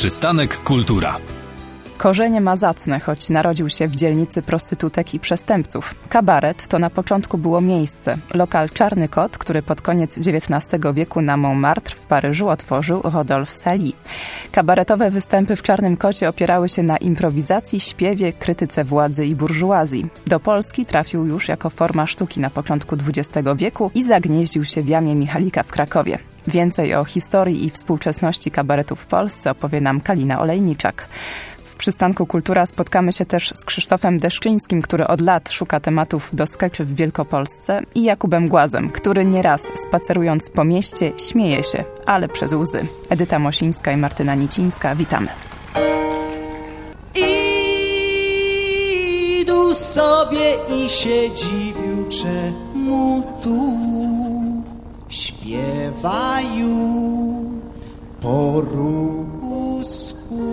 Przystanek Kultura. Korzenie ma zacne, choć narodził się w dzielnicy prostytutek i przestępców. Kabaret to na początku było miejsce. Lokal Czarny Kot, który pod koniec XIX wieku na Montmartre w Paryżu otworzył Rodolphe Sailly. Kabaretowe występy w Czarnym Kocie opierały się na improwizacji, śpiewie, krytyce władzy i burżuazji. Do Polski trafił już jako forma sztuki na początku XX wieku i zagnieździł się w Jamie Michalika w Krakowie. Więcej o historii i współczesności kabaretu w Polsce opowie nam Kalina Olejniczak. W Przystanku Kultura spotkamy się też z Krzysztofem Deszczyńskim, który od lat szuka tematów do skeczy w Wielkopolsce, i Jakubem Głazem, który nieraz spacerując po mieście śmieje się, ale przez łzy. Edyta Mosińska i Martyna Nicińska, witamy. Idu sobie i się dziwił, czemu tu śpiewają po rusku.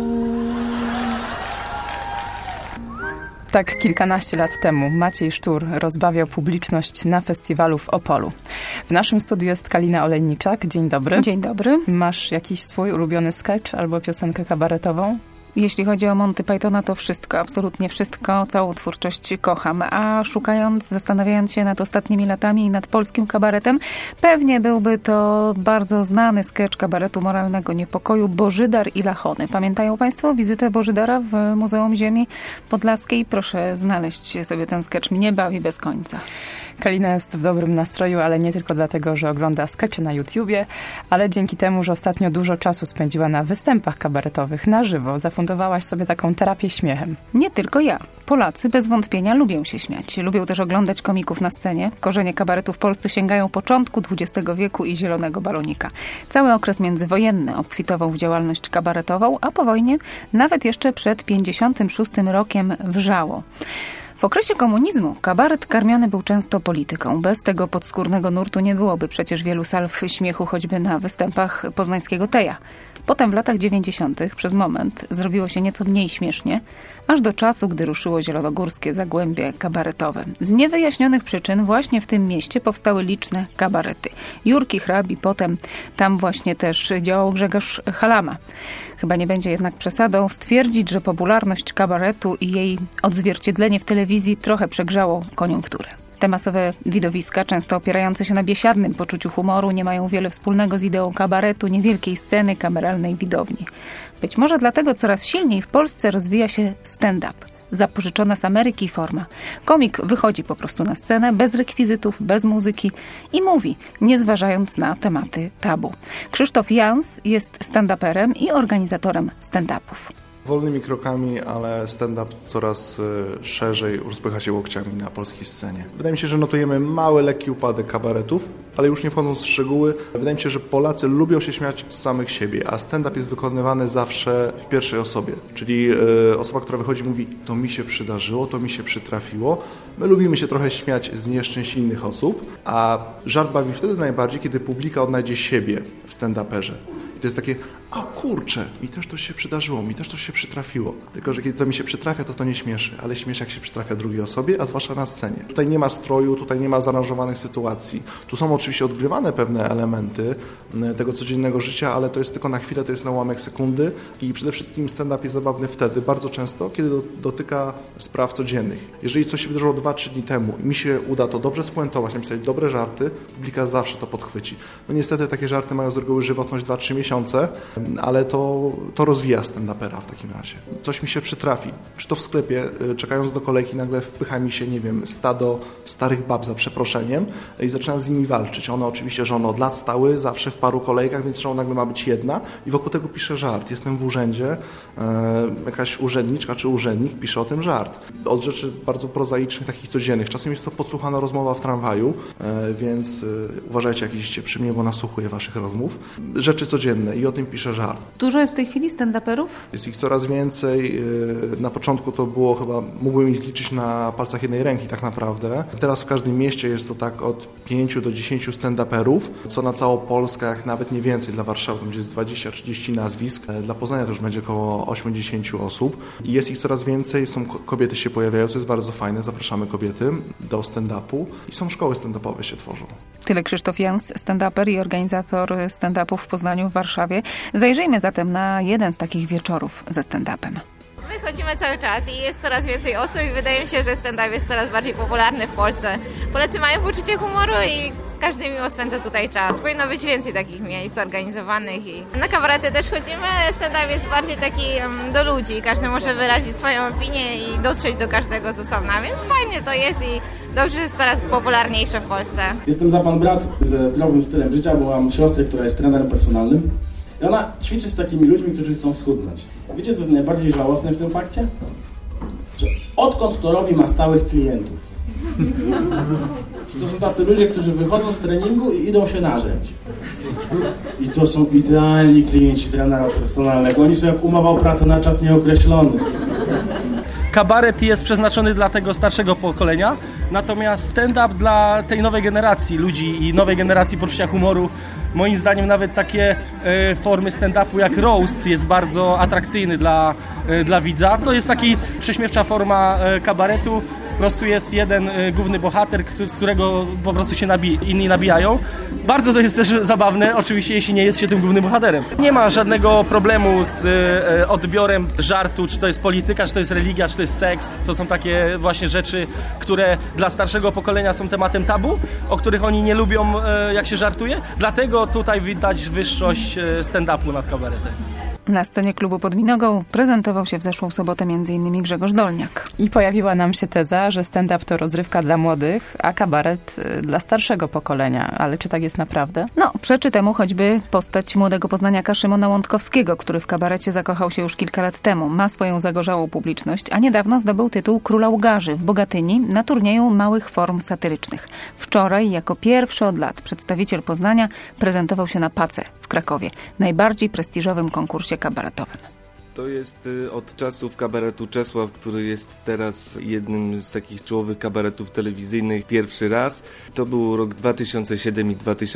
Tak kilkanaście lat temu Maciej Sztur rozbawiał publiczność na festiwalu w Opolu. W naszym studiu jest Kalina Olejniczak. Dzień dobry. Dzień dobry. Masz jakiś swój ulubiony sketch albo piosenkę kabaretową? Jeśli chodzi o Monty Pythona, to wszystko, absolutnie wszystko, całą twórczość kocham. A szukając, zastanawiając się nad ostatnimi latami i nad polskim kabaretem, pewnie byłby to bardzo znany sketch kabaretu Moralnego Niepokoju Bożydar i Lachony. Pamiętają Państwo wizytę Bożydara w Muzeum Ziemi Podlaskiej? Proszę znaleźć sobie ten sketch. Mnie bawi bez końca. Kalina jest w dobrym nastroju, ale nie tylko dlatego, że ogląda skecze na YouTubie, ale dzięki temu, że ostatnio dużo czasu spędziła na występach kabaretowych na żywo. Zafundowałaś sobie taką terapię śmiechem. Nie tylko ja. Polacy bez wątpienia lubią się śmiać. Lubią też oglądać komików na scenie. Korzenie kabaretu w Polsce sięgają początku XX wieku i Zielonego Balonika. Cały okres międzywojenny obfitował w działalność kabaretową, a po wojnie nawet jeszcze przed 56 rokiem wrzało. W okresie komunizmu kabaret karmiony był często polityką. Bez tego podskórnego nurtu nie byłoby przecież wielu salw śmiechu, choćby na występach poznańskiego Teja. Potem w latach 90. przez moment zrobiło się nieco mniej śmiesznie, aż do czasu, gdy ruszyło zielonogórskie zagłębie kabaretowe. Z niewyjaśnionych przyczyn właśnie w tym mieście powstały liczne kabarety. Jurki Hrabi, potem tam właśnie też działał Grzegorz Halama. Chyba nie będzie jednak przesadą stwierdzić, że popularność kabaretu i jej odzwierciedlenie w telewizji trochę przegrzało koniunkturę. Te masowe widowiska, często opierające się na biesiadnym poczuciu humoru, nie mają wiele wspólnego z ideą kabaretu, niewielkiej sceny, kameralnej widowni. Być może dlatego coraz silniej w Polsce rozwija się stand-up. Zapożyczona z Ameryki forma. Komik wychodzi po prostu na scenę, bez rekwizytów, bez muzyki i mówi, nie zważając na tematy tabu. Krzysztof Jans jest stand-uperem i organizatorem stand-upów. Wolnymi krokami, ale stand-up coraz szerzej rozpycha się łokciami na polskiej scenie. Wydaje mi się, że notujemy mały, lekki upadek kabaretów, ale już nie wchodząc w szczegóły, wydaje mi się, że Polacy lubią się śmiać z samych siebie, a stand-up jest wykonywany zawsze w pierwszej osobie. Czyli osoba, która wychodzi, mówi, to mi się przydarzyło, to mi się przytrafiło. My lubimy się trochę śmiać z nieszczęść innych osób, a żart bawi wtedy najbardziej, kiedy publika odnajdzie siebie w stand-uperze. I to jest takie, a kurczę, mi też to się przydarzyło, mi też to się przytrafiło. Tylko że kiedy to mi się przytrafia, to nie śmieszy, ale śmieszy, jak się przytrafia drugiej osobie, a zwłaszcza na scenie. Tutaj nie ma stroju, tutaj nie ma zaaranżowanych sytuacji. Tu są oczywiście odgrywane pewne elementy tego codziennego życia, ale to jest tylko na chwilę, to jest na ułamek sekundy i przede wszystkim stand-up jest zabawny wtedy, bardzo często, kiedy dotyka spraw codziennych. Jeżeli coś się wydarzyło 2-3 dni temu i mi się uda to dobrze spuentować, napisać dobre żarty, publika zawsze to podchwyci. No niestety takie żarty mają z reguły żywotność 2-3 miesiące, ale to rozwija stand-upera w takim razie. Coś mi się przytrafi. Czy to w sklepie, czekając do kolejki, nagle wpycha mi się, nie wiem, stado starych bab za przeproszeniem i zaczynam z nimi walczyć. One oczywiście, że one od lat stały zawsze w paru kolejkach, więc że nagle ma być jedna i wokół tego piszę żart. Jestem w urzędzie, jakaś urzędniczka czy urzędnik pisze o tym żart. Od rzeczy bardzo prozaicznych, takich codziennych. Czasem jest to podsłuchana rozmowa w tramwaju, więc uważajcie, jak jeździcie przy mnie, bo nasłuchuję waszych rozmów. Rzeczy codzienne i o tym piszę żart. Dużo jest w tej chwili stand-uperów? Jest ich coraz więcej. Na początku to było chyba, mógłbym ich zliczyć na palcach jednej ręki tak naprawdę. Teraz w każdym mieście jest to tak od 5 do 10 stand-uperów, co na całą Polskę, jak nawet nie więcej. Dla Warszawy to będzie 20-30 nazwisk. Dla Poznania to już będzie około 80 osób. I jest ich coraz więcej. Kobiety się pojawiają, co jest bardzo fajne. Zapraszamy kobiety do stand-upu. I są szkoły stand-upowe się tworzą. Tyle Krzysztof Jans, stand-uper i organizator stand-upów w Poznaniu, w Warszawie. Zajrzyjmy zatem na jeden z takich wieczorów ze stand-upem. My chodzimy cały czas i jest coraz więcej osób i wydaje mi się, że stand-up jest coraz bardziej popularny w Polsce. Polacy mają poczucie humoru i każdy miło spędza tutaj czas. Powinno być więcej takich miejsc organizowanych i na kabarety też chodzimy. Stand-up jest bardziej taki do ludzi. Każdy może wyrazić swoją opinię i dotrzeć do każdego z osobna, więc fajnie to jest i dobrze, że jest coraz popularniejsze w Polsce. Jestem za pan brat ze zdrowym stylem życia, bo mam siostrę, która jest trenerem personalnym. I ona ćwiczy z takimi ludźmi, którzy chcą schudnąć. Wiecie, co jest najbardziej żałosne w tym fakcie? Że odkąd to robi, ma stałych klientów. To są tacy ludzie, którzy wychodzą z treningu i idą się nażreć. I to są idealni klienci trenera personalnego. Oni są jak umowa o pracę na czas nieokreślony. Kabaret jest przeznaczony dla tego starszego pokolenia, natomiast stand-up dla tej nowej generacji ludzi i nowej generacji poczucia humoru. Moim zdaniem nawet takie formy stand-upu jak roast jest bardzo atrakcyjny dla widza. To jest taki prześmiewcza forma kabaretu. Po prostu jest jeden główny bohater, z którego po prostu się inni nabijają. Bardzo to jest też zabawne, oczywiście, jeśli nie jest się tym głównym bohaterem. Nie ma żadnego problemu z odbiorem żartu, czy to jest polityka, czy to jest religia, czy to jest seks. To są takie właśnie rzeczy, które dla starszego pokolenia są tematem tabu, o których oni nie lubią, jak się żartuje. Dlatego tutaj widać wyższość stand-upu nad kabaretem. Na scenie klubu pod Minogą prezentował się w zeszłą sobotę m.in. Grzegorz Dolniak. I pojawiła nam się teza, że stand-up to rozrywka dla młodych, a kabaret dla starszego pokolenia. Ale czy tak jest naprawdę? No, przeczy temu choćby postać młodego poznaniaka Szymona Łątkowskiego, który w kabarecie zakochał się już kilka lat temu. Ma swoją zagorzałą publiczność, a niedawno zdobył tytuł Króla Łgarzy w Bogatyni na turnieju małych form satyrycznych. Wczoraj jako pierwszy od lat przedstawiciel Poznania prezentował się na Pace w Krakowie, najbardziej prestiżowym konkursie kabaretowym. To jest od czasów kabaretu Czesław, który jest teraz jednym z takich czołowych kabaretów telewizyjnych pierwszy raz. To był rok 2007 i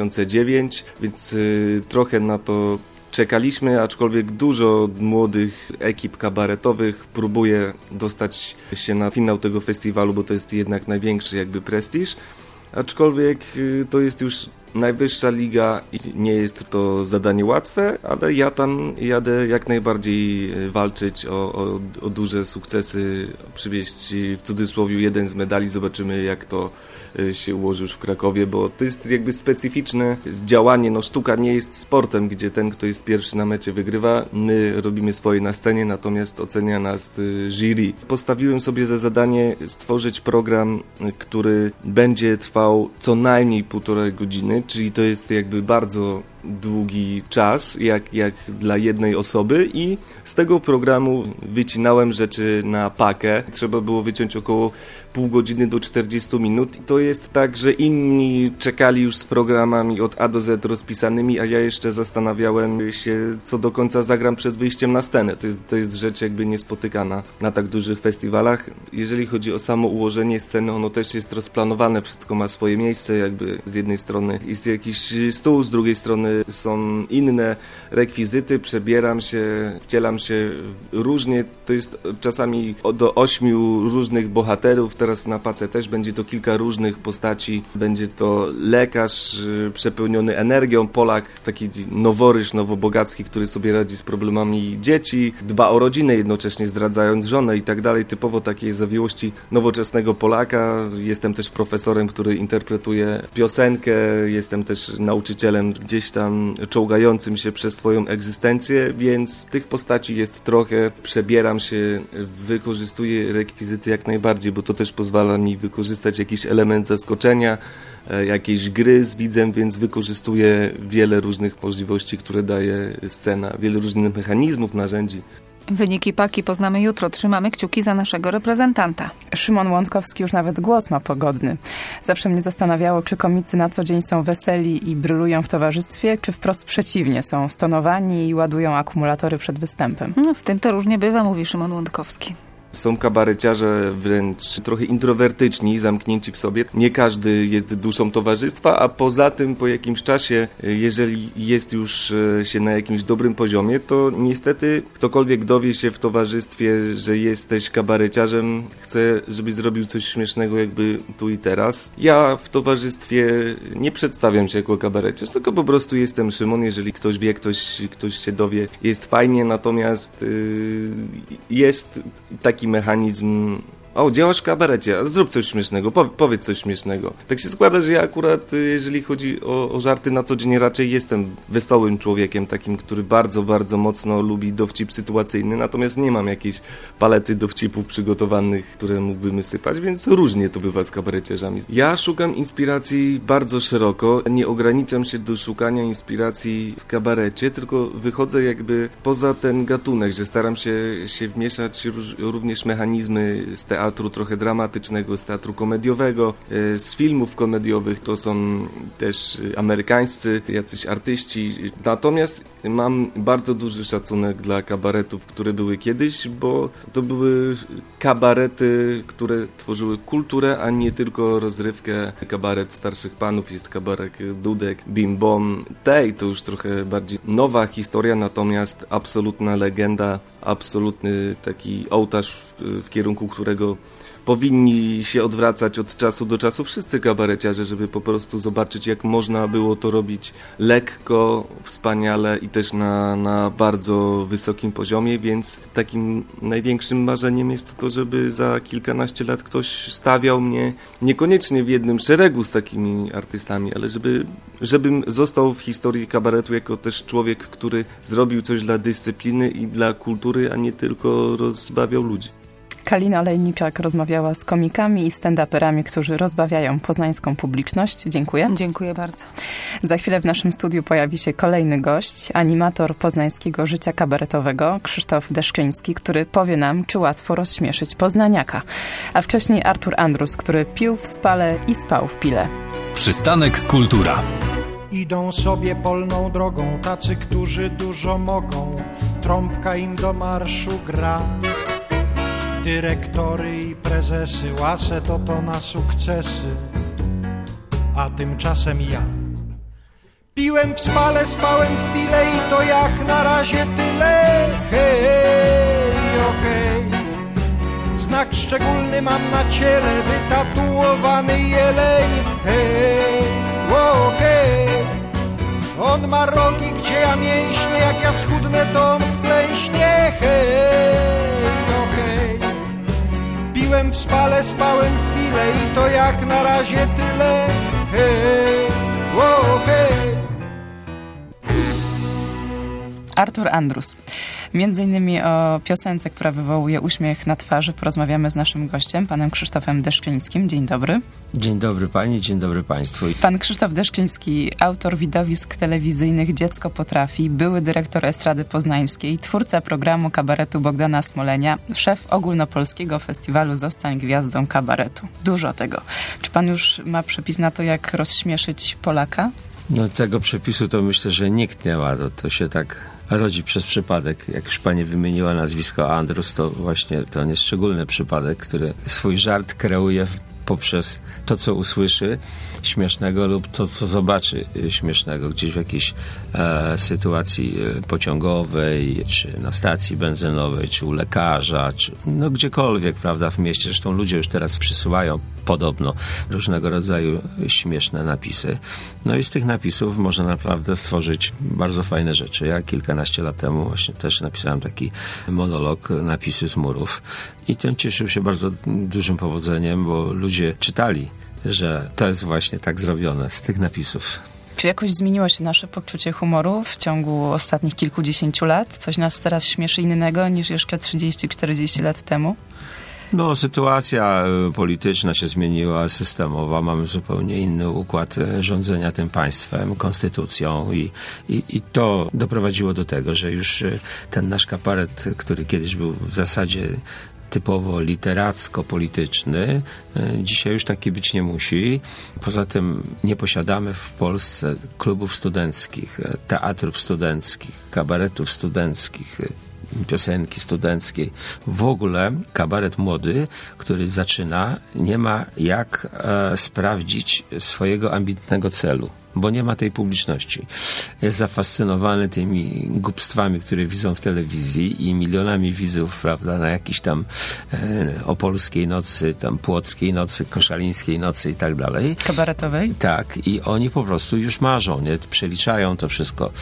2009, więc trochę na to czekaliśmy, aczkolwiek dużo młodych ekip kabaretowych próbuje dostać się na finał tego festiwalu, bo to jest jednak największy jakby prestiż. Aczkolwiek to jest już najwyższa liga i nie jest to zadanie łatwe, ale ja tam jadę jak najbardziej walczyć o duże sukcesy, przywieźć w cudzysłowie jeden z medali, zobaczymy jak to się ułoży już w Krakowie, bo to jest jakby specyficzne działanie, no sztuka nie jest sportem, gdzie ten, kto jest pierwszy na mecie wygrywa, my robimy swoje na scenie, natomiast ocenia nas jury. Postawiłem sobie za zadanie stworzyć program, który będzie trwał co najmniej 1,5 godziny, czyli to jest jakby bardzo długi czas, jak dla jednej osoby i z tego programu wycinałem rzeczy na pakę. Trzeba było wyciąć około pół godziny do 40 minut. I to jest tak, że inni czekali już z programami od A do Z rozpisanymi, a ja jeszcze zastanawiałem się, co do końca zagram przed wyjściem na scenę. To jest rzecz jakby niespotykana na tak dużych festiwalach. Jeżeli chodzi o samo ułożenie sceny, ono też jest rozplanowane, wszystko ma swoje miejsce, jakby z jednej strony jest jakiś stół, z drugiej strony są inne rekwizyty, przebieram się, wcielam się różnie, to jest czasami do 8 różnych bohaterów, teraz na Pace też będzie to kilka różnych postaci, będzie to lekarz przepełniony energią, Polak, taki noworyż, nowobogacki, który sobie radzi z problemami dzieci, dba o rodzinę, jednocześnie zdradzając żonę i tak dalej, typowo takiej zawiłości nowoczesnego Polaka. Jestem też profesorem, który interpretuje piosenkę, jestem też nauczycielem gdzieś tam czołgającym się przez swoją egzystencję, więc tych postaci jest trochę, przebieram się, wykorzystuję rekwizyty jak najbardziej, bo to też pozwala mi wykorzystać jakiś element zaskoczenia, jakiejś gry z widzem, więc wykorzystuję wiele różnych możliwości, które daje scena, wiele różnych mechanizmów, narzędzi. Wyniki paki poznamy jutro. Trzymamy kciuki za naszego reprezentanta. Szymon Łątkowski już nawet głos ma pogodny. Zawsze mnie zastanawiało, czy komicy na co dzień są weseli i brylują w towarzystwie, czy wprost przeciwnie, są stonowani i ładują akumulatory przed występem. No, z tym to różnie bywa, mówi Szymon Łątkowski. Są kabareciarze wręcz trochę introwertyczni, zamknięci w sobie. Nie każdy jest duszą towarzystwa, a poza tym po jakimś czasie, jeżeli jest już się na jakimś dobrym poziomie, to niestety ktokolwiek dowie się w towarzystwie, że jesteś kabareciarzem, chce, żebyś zrobił coś śmiesznego jakby tu i teraz. Ja w towarzystwie nie przedstawiam się jako kabareciarz, tylko po prostu jestem Szymon. Jeżeli ktoś wie, ktoś się dowie, jest fajnie, natomiast jest taki mechanizm: o, działasz w kabarecie, zrób coś śmiesznego, powiedz coś śmiesznego. Tak się składa, że ja akurat, jeżeli chodzi o żarty na co dzień, raczej jestem wesołym człowiekiem, takim, który bardzo, bardzo mocno lubi dowcip sytuacyjny, natomiast nie mam jakiejś palety dowcipów przygotowanych, które mógłbym sypać, więc różnie to bywa z kabareciarzami. Ja szukam inspiracji bardzo szeroko, nie ograniczam się do szukania inspiracji w kabarecie, tylko wychodzę jakby poza ten gatunek, że staram się wmieszać również mechanizmy z teatru trochę dramatycznego, z teatru komediowego, z filmów komediowych. To są też amerykańscy jacyś artyści. Natomiast mam bardzo duży szacunek dla kabaretów, które były kiedyś, bo to były kabarety, które tworzyły kulturę, a nie tylko rozrywkę. Kabaret starszych panów, jest kabaret Dudek, Bim Bom. To już trochę bardziej nowa historia, natomiast absolutna legenda, absolutny taki ołtarz, w kierunku którego powinni się odwracać od czasu do czasu wszyscy kabareciarze, żeby po prostu zobaczyć, jak można było to robić lekko, wspaniale i też na bardzo wysokim poziomie, więc takim największym marzeniem jest to, żeby za kilkanaście lat ktoś stawiał mnie niekoniecznie w jednym szeregu z takimi artystami, ale żebym został w historii kabaretu jako też człowiek, który zrobił coś dla dyscypliny i dla kultury, a nie tylko rozbawiał ludzi. Kalina Olejniczak rozmawiała z komikami i stand-uperami, którzy rozbawiają poznańską publiczność. Dziękuję. Dziękuję bardzo. Za chwilę w naszym studiu pojawi się kolejny gość, animator poznańskiego życia kabaretowego, Krzysztof Deszczyński, który powie nam, czy łatwo rozśmieszyć poznaniaka. A wcześniej Artur Andrus, który pił w spale i spał w pile. Przystanek Kultura. Idą sobie polną drogą tacy, którzy dużo mogą. Trąbka im do marszu gra. Dyrektory i prezesy, łasę to na sukcesy. A tymczasem ja piłem w spale, spałem w pile i to jak na razie tyle. Hej, okej. Znak szczególny mam na ciele, wytatuowany jeleń. Hej, okej. On ma rogi, gdzie ja mięśnie, jak ja schudnę, to on wklęśnie. Hej, okej. Piłem w spale, spałem w pile i to jak na razie tyle. Hej, hej. Artur Andrus. Między innymi o piosence, która wywołuje uśmiech na twarzy, porozmawiamy z naszym gościem, panem Krzysztofem Deszczyńskim. Dzień dobry. Dzień dobry pani, dzień dobry państwu. Pan Krzysztof Deszczyński, autor widowisk telewizyjnych Dziecko potrafi, były dyrektor Estrady Poznańskiej, twórca programu kabaretu Bogdana Smolenia, szef ogólnopolskiego festiwalu Zostań Gwiazdą Kabaretu. Dużo tego. Czy pan już ma przepis na to, jak rozśmieszyć Polaka? No tego przepisu to myślę, że nikt nie ma. To się tak rodzi przez przypadek. Jak już pani wymieniła nazwisko Andrus, to właśnie to jest szczególny przypadek, który swój żart kreuje poprzez to, co usłyszy śmiesznego lub to, co zobaczy śmiesznego gdzieś w jakiejś sytuacji pociągowej, czy na stacji benzynowej, czy u lekarza, czy no gdziekolwiek, prawda, w mieście. Zresztą ludzie już teraz przysyłają podobno różnego rodzaju śmieszne napisy. No i z tych napisów można naprawdę stworzyć bardzo fajne rzeczy. Ja kilkanaście lat temu właśnie też napisałem taki monolog, napisy z murów i ten cieszył się bardzo dużym powodzeniem, bo ludzie czytali, że to jest właśnie tak zrobione z tych napisów. Czy jakoś zmieniło się nasze poczucie humoru w ciągu ostatnich kilkudziesięciu lat? Coś nas teraz śmieszy innego niż jeszcze 30-40 lat temu? No, sytuacja polityczna się zmieniła, systemowa. Mamy zupełnie inny układ rządzenia tym państwem, konstytucją i to doprowadziło do tego, że już ten nasz kabaret, który kiedyś był w zasadzie typowo literacko-polityczny, dzisiaj już taki być nie musi. Poza tym nie posiadamy w Polsce klubów studenckich, teatrów studenckich, kabaretów studenckich. piosenki studenckiej. W ogóle kabaret młody, który zaczyna, nie ma jak sprawdzić swojego ambitnego celu, bo nie ma tej publiczności. Jest zafascynowany tymi głupstwami, które widzą w telewizji i milionami widzów, prawda, na jakiejś tam opolskiej nocy, tam płockiej nocy, koszalińskiej nocy i tak dalej. Kabaretowej? Tak, i oni po prostu już marzą, nie? Przeliczają to wszystko.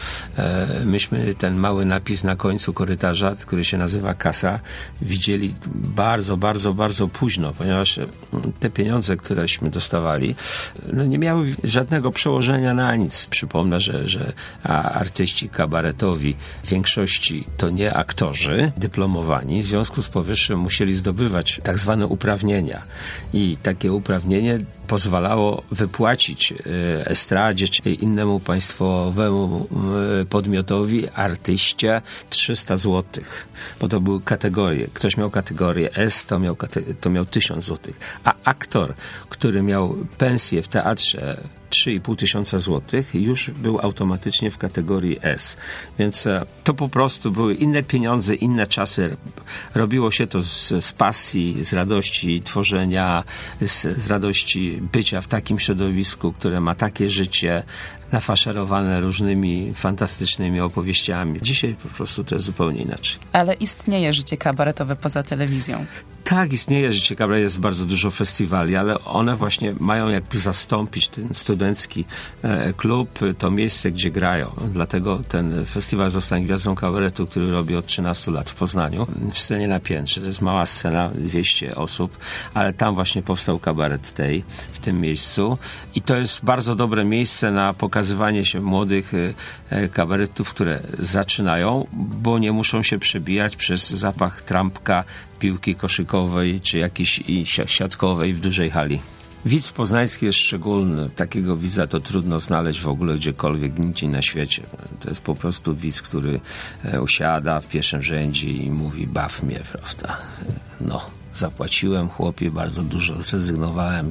Myśmy ten mały napis na końcu korytarza, który się nazywa kasa, widzieli bardzo, bardzo, bardzo późno, ponieważ te pieniądze, któreśmy dostawali, no nie miały żadnego przełożenia na nic. Przypomnę, że artyści kabaretowi w większości to nie aktorzy dyplomowani, w związku z powyższym musieli zdobywać tak zwane uprawnienia. I takie uprawnienie pozwalało wypłacić estradzie czy innemu państwowemu podmiotowi, artyście 300 zł, bo to były kategorie. Ktoś miał kategorię S, to miał 1000 zł, a aktor, który miał pensję w teatrze 3,5 tysiąca złotych, już był automatycznie w kategorii S. Więc to po prostu były inne pieniądze, inne czasy. Robiło się to z pasji, z radości tworzenia, z radości bycia w takim środowisku, które ma takie życie, nafaszerowane różnymi fantastycznymi opowieściami. Dzisiaj po prostu to jest zupełnie inaczej. Ale istnieje życie kabaretowe poza telewizją. Tak, istnieje życie kabaret, jest bardzo dużo festiwali, ale one właśnie mają jakby zastąpić ten studencki klub, to miejsce, gdzie grają. Dlatego ten festiwal Zostań Gwiazdą Kabaretu, który robi od 13 lat w Poznaniu, w scenie na Piętrze. To jest mała scena, 200 osób, ale tam właśnie powstał kabaret tej, w tym miejscu. I to jest bardzo dobre miejsce na pokazywanie się młodych kabaretów, które zaczynają, bo nie muszą się przebijać przez zapach trampka, piłki koszykowej czy jakiejś siatkowej w dużej hali. Widz poznański jest szczególny. Takiego widza to trudno znaleźć w ogóle gdziekolwiek, nigdzie na świecie. To jest po prostu widz, który usiada w pierwszym rzędzie i mówi: baw mnie, prawda? No. Zapłaciłem, chłopie, bardzo dużo. Zrezygnowałem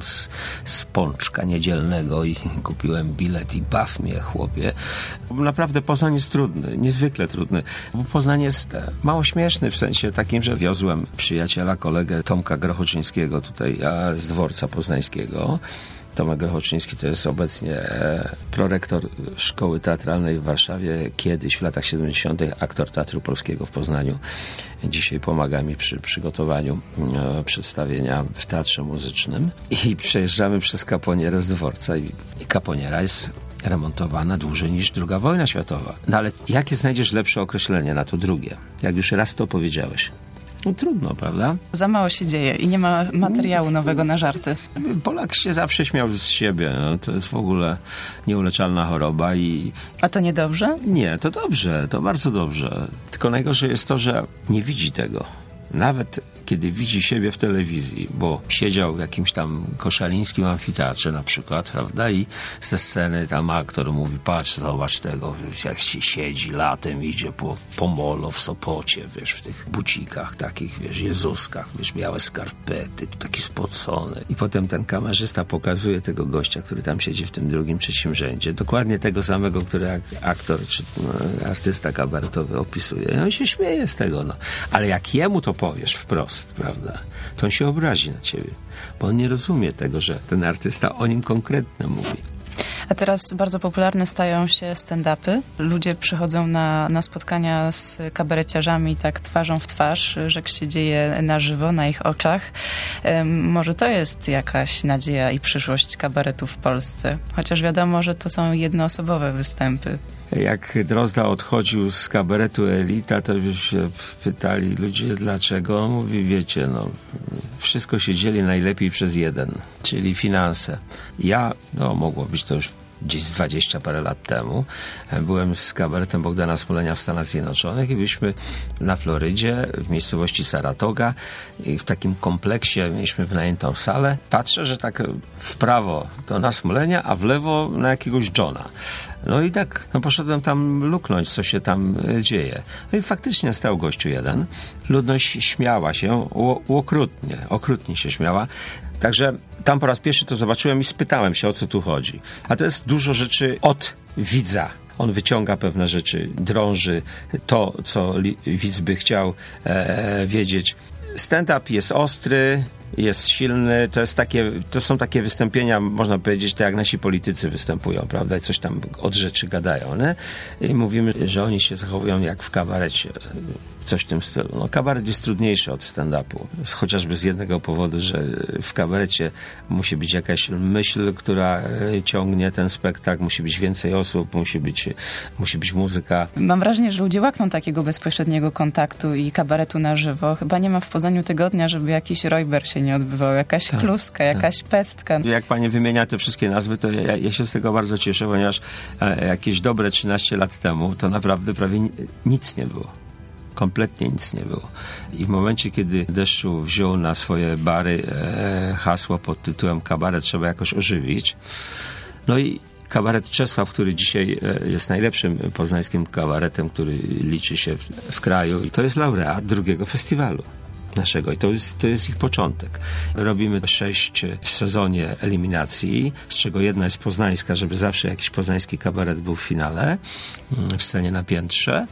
z pączka niedzielnego i kupiłem bilet i baw mnie, chłopie. Naprawdę Poznań jest trudny, niezwykle trudny. Bo Poznań jest mało śmieszny w sensie takim, że wiozłem przyjaciela, kolegę Tomka Grochoczyńskiego tutaj z dworca poznańskiego. Tomek Grochoczyński to jest obecnie prorektor Szkoły Teatralnej w Warszawie, kiedyś w latach 70. aktor Teatru Polskiego w Poznaniu. Dzisiaj pomaga mi przy przygotowaniu przedstawienia w Teatrze Muzycznym. I przejeżdżamy przez Kaponierę z dworca i Kaponiera jest remontowana dłużej niż II wojna światowa. No ale jakie znajdziesz lepsze określenie na to drugie? Jak już raz to powiedziałeś. No trudno, prawda? Za mało się dzieje i nie ma materiału nowego na żarty. Polak się zawsze śmiał z siebie. No, to jest w ogóle nieuleczalna choroba i... A to niedobrze? Nie, to dobrze, to bardzo dobrze. Tylko najgorsze jest to, że nie widzi tego. Nawet kiedy widzi siebie w telewizji, bo siedział w jakimś tam koszalińskim amfiteatrze na przykład, prawda, i ze sceny tam aktor mówi: patrz, zobacz tego, jak się siedzi latem, idzie po molo w Sopocie, wiesz, w tych bucikach takich, wiesz, jezuskach, wiesz, białe skarpety, taki spocony. I potem ten kamerzysta pokazuje tego gościa, który tam siedzi w tym drugim, trzecim rzędzie, dokładnie tego samego, który aktor czy artysta kabaretowy opisuje. No i się śmieje z tego, no. Ale jak jemu to powiesz wprost, prawda, to on się obrazi na ciebie, bo on nie rozumie tego, że ten artysta o nim konkretnie mówi. A teraz bardzo popularne stają się stand-upy. Ludzie przychodzą na spotkania z kabareciarzami tak twarzą w twarz, że się dzieje na żywo, na ich oczach. Może to jest jakaś nadzieja i przyszłość kabaretu w Polsce, chociaż wiadomo, że to są jednoosobowe występy. Jak Drozda odchodził z kabaretu Elita, to już się pytali ludzie, dlaczego. On mówi: wiecie, no, wszystko się dzieli najlepiej przez jeden, czyli finanse. Ja, mogło być to już gdzieś 20 parę lat temu, byłem z kabaretem Bogdana Smolenia w Stanach Zjednoczonych i byliśmy na Florydzie, w miejscowości Saratoga i w takim kompleksie mieliśmy wynajętą salę. Patrzę, że tak w prawo to na Smolenia, a w lewo na jakiegoś Johna. No i tak poszedłem tam luknąć, co się tam dzieje. No i faktycznie stał gościu jeden. Ludność śmiała się okrutnie się śmiała. Także tam po raz pierwszy to zobaczyłem i spytałem się, o co tu chodzi. A to jest dużo rzeczy od widza. On wyciąga pewne rzeczy, drąży to, co widz by chciał wiedzieć. Stand-up jest ostry, jest silny, to są takie wystąpienia, można powiedzieć, tak jak nasi politycy występują, prawda, i coś tam od rzeczy gadają, nie? I mówimy, że oni się zachowują jak w kabarecie, coś w tym stylu. No, kabaret jest trudniejszy od stand-upu, chociażby z jednego powodu, że w kabarecie musi być jakaś myśl, która ciągnie ten spektakl, musi być więcej osób, musi być muzyka. Mam wrażenie, że ludzie łakną takiego bezpośredniego kontaktu i kabaretu na żywo. Chyba nie ma w Poznaniu tygodnia, żeby jakiś Rojber się nie odbywał, jakaś kluska, jakaś pestka. Jak pani wymienia te wszystkie nazwy, to ja się z tego bardzo cieszę, ponieważ jakieś dobre 13 lat temu to naprawdę prawie nic nie było. Kompletnie nic nie było. I w momencie, kiedy Deszczu wziął na swoje bary hasło pod tytułem kabaret trzeba jakoś ożywić, no i kabaret Czesław, który dzisiaj jest najlepszym poznańskim kabaretem, który liczy się w kraju, i to jest laureat drugiego festiwalu naszego i to jest ich początek. Robimy 6 w sezonie eliminacji, z czego jedna jest poznańska, żeby zawsze jakiś poznański kabaret był w finale, w scenie na piętrze,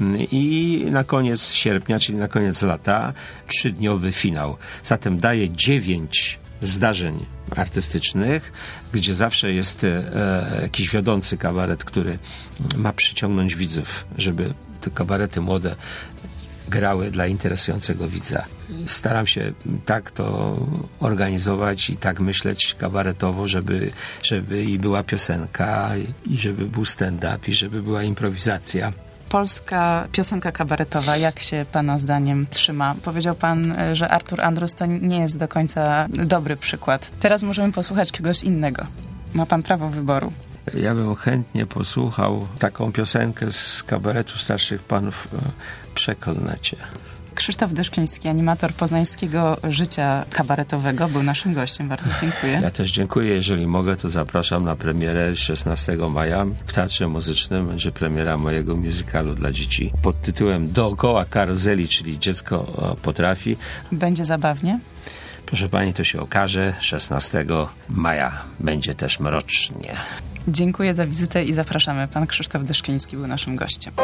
i na koniec sierpnia, czyli na koniec lata, 3-dniowy finał. Zatem daje 9 zdarzeń artystycznych, gdzie zawsze jest jakiś wiodący kabaret, który ma przyciągnąć widzów, żeby te kabarety młode grały dla interesującego widza. Staram się tak to organizować i tak myśleć kabaretowo, żeby i była piosenka, i żeby był stand-up, i żeby była improwizacja. Polska piosenka kabaretowa, jak się pana zdaniem trzyma? Powiedział pan, że Artur Andrus to nie jest do końca dobry przykład. Teraz możemy posłuchać kogoś innego. Ma pan prawo wyboru. Ja bym chętnie posłuchał taką piosenkę z kabaretu Starszych Panów, Przeklnę cię. Krzysztof Deszczyński, animator poznańskiego życia kabaretowego, był naszym gościem. Bardzo dziękuję. Ja też dziękuję. Jeżeli mogę, to zapraszam na premierę 16 maja. W Teatrze Muzycznym będzie premiera mojego musicalu dla dzieci pod tytułem Dookoła karuzeli, czyli dziecko potrafi. Będzie zabawnie? Proszę pani, to się okaże. 16 maja będzie też mrocznie. Dziękuję za wizytę i zapraszamy. Pan Krzysztof Deszczyński był naszym gościem.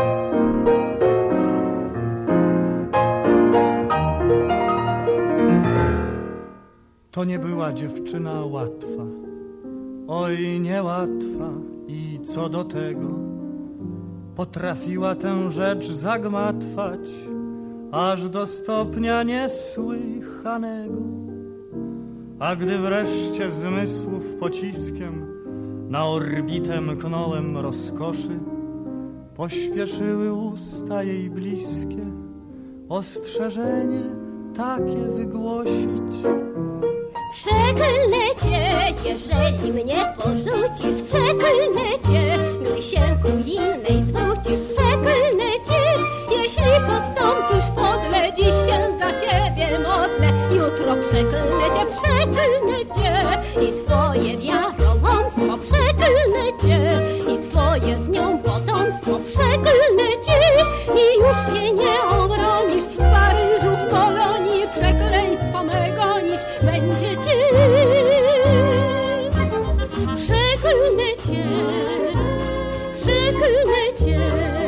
To nie była dziewczyna łatwa, oj niełatwa, i co do tego potrafiła tę rzecz zagmatwać aż do stopnia niesłychanego. A gdy wreszcie zmysłów pociskiem na orbitę mknąłem rozkoszy, pośpieszyły usta jej bliskie ostrzeżenie takie wygłosić. Przeklnę cię, jeżeli mnie porzucisz. Przeklnę cię, gdy się ku innej zwrócisz. Przeklnę cię, jeśli postąpisz podle. Dziś się za ciebie modlę, jutro przeklnę cię. Przeklnę cię i twoje wiarołomstwo. Przeklnę cię i twoje z nią potomstwo. Przeklnę cię i już się nie obronisz. W Paryżu, w Kolonii przekleństwo me gonić będzie cię. Przeklnę cię, przeklnę cię.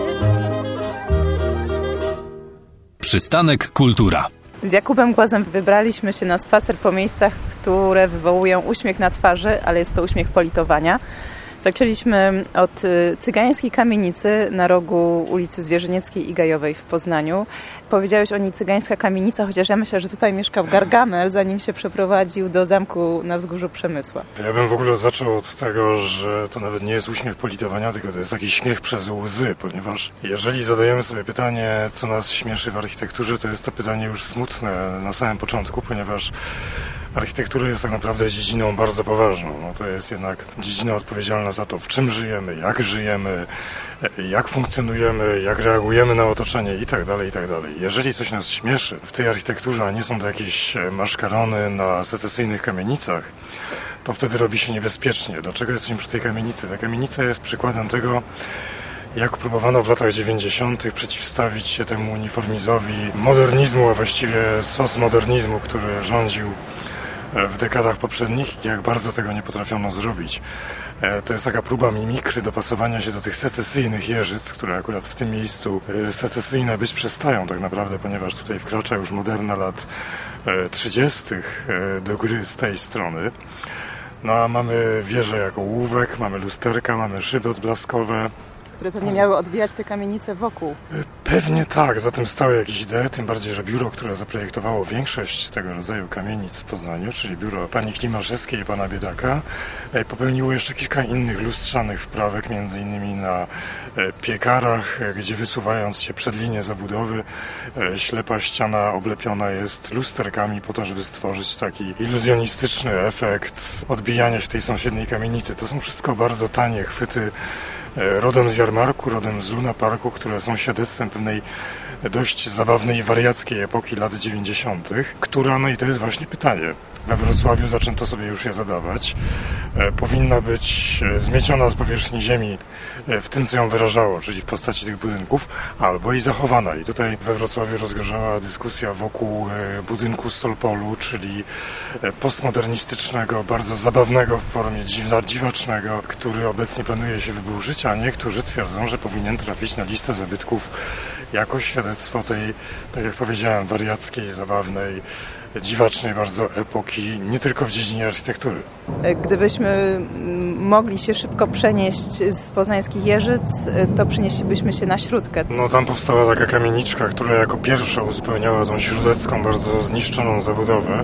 Przystanek Kultura. Z Jakubem Głazem wybraliśmy się na spacer po miejscach, które wywołują uśmiech na twarzy, ale jest to uśmiech politowania. Zaczęliśmy od cygańskiej kamienicy na rogu ulicy Zwierzynieckiej i Gajowej w Poznaniu. Powiedziałeś o niej cygańska kamienica, chociaż ja myślę, że tutaj mieszkał Gargamel, zanim się przeprowadził do zamku na wzgórzu Przemysła. Ja bym w ogóle zaczął od tego, że to nawet nie jest uśmiech politowania, tylko to jest taki śmiech przez łzy, ponieważ jeżeli zadajemy sobie pytanie, co nas śmieszy w architekturze, to jest to pytanie już smutne na samym początku, ponieważ architektura jest tak naprawdę dziedziną bardzo poważną. No to jest jednak dziedzina odpowiedzialna za to, w czym żyjemy, jak funkcjonujemy, jak reagujemy na otoczenie i tak dalej, i tak dalej. Jeżeli coś nas śmieszy w tej architekturze, a nie są to jakieś maszkarony na secesyjnych kamienicach, to wtedy robi się niebezpiecznie. Dlaczego jesteśmy przy tej kamienicy? Ta kamienica jest przykładem tego, jak próbowano w latach 90. przeciwstawić się temu uniformizowi modernizmu, a właściwie socmodernizmu, który rządził w dekadach poprzednich, jak bardzo tego nie potrafiono zrobić. To jest taka próba mimikry, dopasowania się do tych secesyjnych jeżyc, które akurat w tym miejscu secesyjne być przestają tak naprawdę, ponieważ tutaj wkracza już moderna lat 30. do gry z tej strony. No a mamy wieżę jako ołówek, mamy lusterka, mamy szyby odblaskowe. Które pewnie miały odbijać te kamienice wokół. Pewnie tak, za tym stały jakieś idee, tym bardziej, że biuro, które zaprojektowało większość tego rodzaju kamienic w Poznaniu, czyli biuro pani Klimaszewskiej i pana Biedaka, popełniło jeszcze kilka innych lustrzanych wprawek, między innymi na piekarach, gdzie wysuwając się przed linię zabudowy, ślepa ściana oblepiona jest lusterkami po to, żeby stworzyć taki iluzjonistyczny efekt odbijania się tej sąsiedniej kamienicy. To są wszystko bardzo tanie chwyty, rodem z jarmarku, rodem z Luna Parku, które są świadectwem pewnej dość zabawnej i wariackiej epoki lat 90., która, no i to jest właśnie pytanie, we Wrocławiu zaczęto sobie już je zadawać, powinna być zmieciona z powierzchni ziemi w tym, co ją wyrażało, czyli w postaci tych budynków, albo i zachowana. I tutaj we Wrocławiu rozgorzała dyskusja wokół budynku z Solpolu, czyli postmodernistycznego, bardzo zabawnego w formie dziwacznego, który obecnie planuje się wyburzyć, a niektórzy twierdzą, że powinien trafić na listę zabytków jako świadectwo tej, tak jak powiedziałem, wariackiej, zabawnej, dziwacznej bardzo epoki, nie tylko w dziedzinie architektury. Gdybyśmy mogli się szybko przenieść z poznańskich Jeżyc, to przenieślibyśmy się na Śródkę. No tam powstała taka kamieniczka, która jako pierwsza uzupełniała tą śródecką, bardzo zniszczoną zabudowę.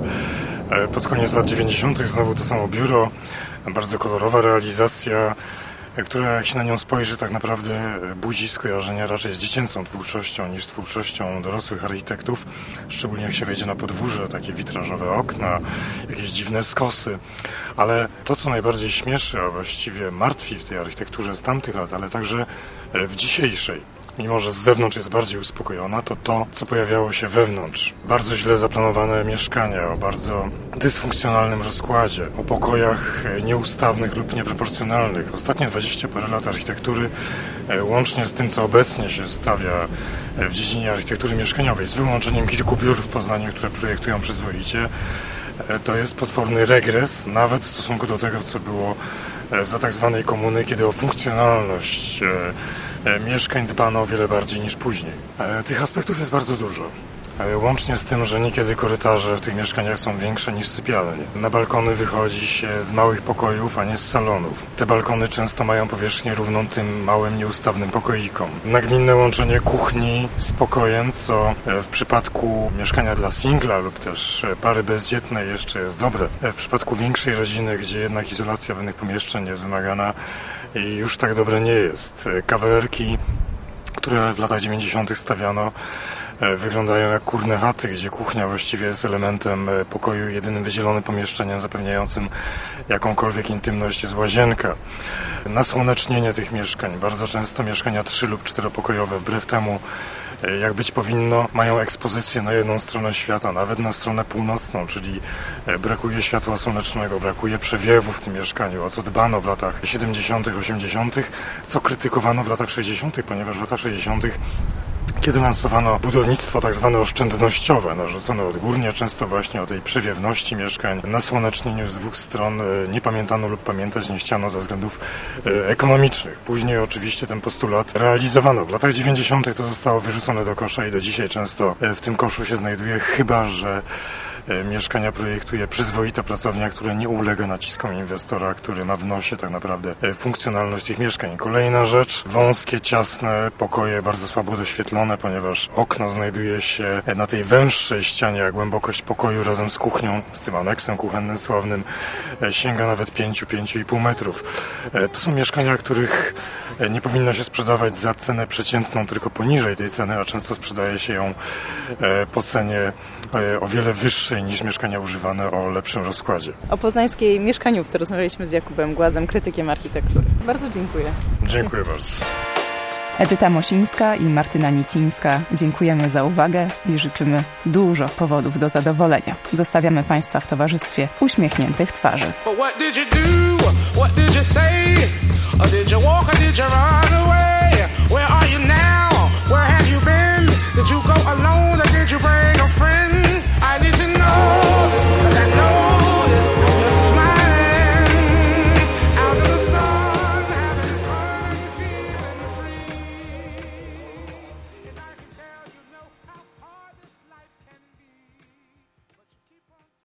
Pod koniec lat 90. znowu to samo biuro, bardzo kolorowa realizacja, która jak się na nią spojrzy, tak naprawdę budzi skojarzenia raczej z dziecięcą twórczością niż z twórczością dorosłych architektów, szczególnie jak się wejdzie na podwórze, takie witrażowe okna, jakieś dziwne skosy. Ale to, co najbardziej śmieszy, a właściwie martwi w tej architekturze z tamtych lat, ale także w dzisiejszej, mimo że z zewnątrz jest bardziej uspokojona, to to, co pojawiało się wewnątrz. Bardzo źle zaplanowane mieszkania o bardzo dysfunkcjonalnym rozkładzie, o pokojach nieustawnych lub nieproporcjonalnych. Ostatnie 20 parę lat architektury, łącznie z tym, co obecnie się stawia w dziedzinie architektury mieszkaniowej, z wyłączeniem kilku biur w Poznaniu, które projektują przyzwoicie, to jest potworny regres, nawet w stosunku do tego, co było za tak zwanej komuny, kiedy o funkcjonalność mieszkań dbano o wiele bardziej niż później. Tych aspektów jest bardzo dużo. Łącznie z tym, że niekiedy korytarze w tych mieszkaniach są większe niż sypialnie. Na balkony wychodzi się z małych pokojów, a nie z salonów. Te balkony często mają powierzchnię równą tym małym, nieustawnym pokoikom. Nagminne łączenie kuchni z pokojem, co w przypadku mieszkania dla singla lub też pary bezdzietnej jeszcze jest dobre. W przypadku większej rodziny, gdzie jednak izolacja pewnych pomieszczeń jest wymagana, i już tak dobre nie jest. Kawalerki, które w latach 90. stawiano, wyglądają jak kurne chaty, gdzie kuchnia właściwie jest elementem pokoju, jedynym wydzielonym pomieszczeniem zapewniającym jakąkolwiek intymność jest łazienka. Nasłonecznienie tych mieszkań, bardzo często mieszkania 3- lub 4-pokojowe, wbrew temu jak być powinno, mają ekspozycję na jedną stronę świata, nawet na stronę północną, czyli brakuje światła słonecznego, brakuje przewiewu w tym mieszkaniu, o co dbano w latach 70., 80., co krytykowano w latach 60., ponieważ w latach 60., kiedy lansowano budownictwo tak zwane oszczędnościowe, narzucone odgórnie, często właśnie o tej przewiewności mieszkań, nasłonecznieniu z dwóch stron nie pamiętano lub pamiętać nie chciano ze względów ekonomicznych. Później oczywiście ten postulat realizowano. W latach 90. to zostało wyrzucone do kosza i do dzisiaj często w tym koszu się znajduje, chyba że mieszkania projektuje przyzwoita pracownia, która nie ulega naciskom inwestora, który ma w nosie tak naprawdę funkcjonalność tych mieszkań. Kolejna rzecz, wąskie, ciasne pokoje, bardzo słabo doświetlone, ponieważ okno znajduje się na tej węższej ścianie, a głębokość pokoju razem z kuchnią, z tym aneksem kuchennym sławnym, sięga nawet 5,5 metrów. To są mieszkania, których nie powinno się sprzedawać za cenę przeciętną, tylko poniżej tej ceny, a często sprzedaje się ją po cenie o wiele wyższej niż mieszkania używane o lepszym rozkładzie. O poznańskiej mieszkaniówce rozmawialiśmy z Jakubem Głazem, krytykiem architektury. Bardzo dziękuję. Dziękuję bardzo. Edyta Mosińska i Martyna Nicińska, dziękujemy za uwagę i życzymy dużo powodów do zadowolenia. Zostawiamy Państwa w towarzystwie uśmiechniętych twarzy.